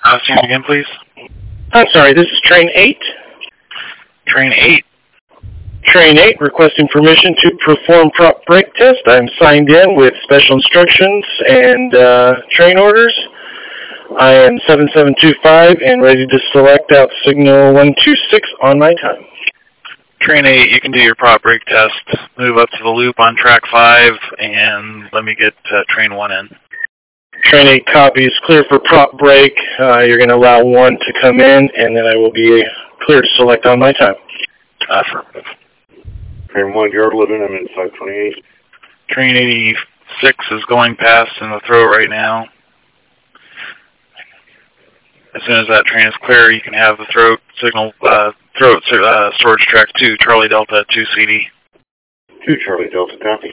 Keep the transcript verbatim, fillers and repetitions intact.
Last name again, please. I'm sorry, this is Train eight. Train eight. Train eight, requesting permission to perform prop brake test. I'm signed in with special instructions and uh, train orders. I am seven seven two five and ready to select out signal one two six on my time. Train eight, you can do your prop brake test. Move up to the loop on track five, and let me get uh, train one in. Train eight copies, clear for prop brake. Uh, you're going to allow one to come in, and then I will be clear to select on my time. Affirmative. Train one, yard eleven, I'm in five twenty-eight. Train eighty-six is going past in the throat right now. As soon as that train is clear, you can have the throat signal, uh, throat uh, storage track two, Charlie Delta two C D. two Charlie Delta, copy.